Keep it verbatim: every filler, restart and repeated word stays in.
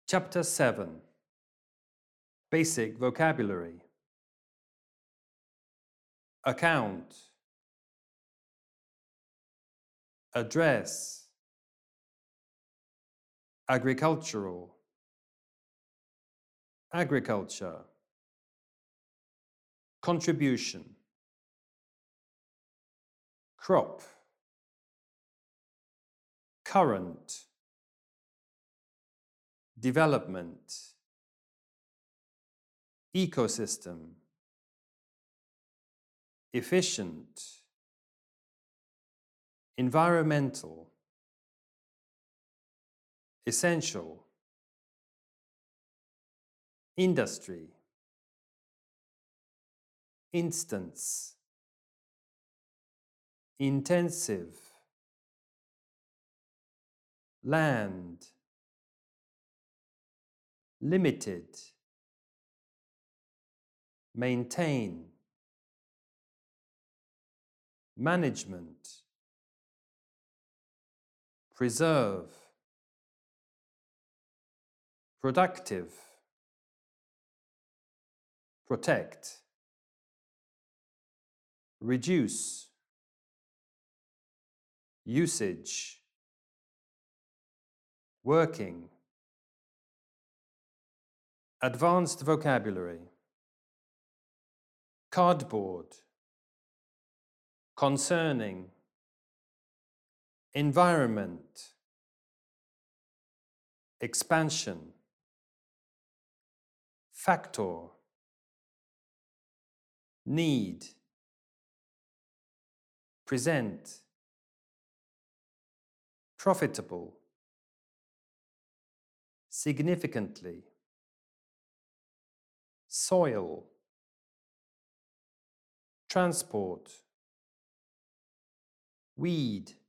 Chapter seven. Basic Vocabulary. Account. Address. Agricultural. Agriculture. Contribution. Crop. Current. Development. Ecosystem. Efficient. Environmental. Essential. Industry. Instance. Intensive. Land. Limited. Maintain. Management. Preserve. Productive. Protect. Reduce. Usage. Working. Advanced vocabulary. Cardboard. Concerning. Environment. Expansion. Factor. Need. Present. Profitable. Significantly. Soil. Transport. Weed.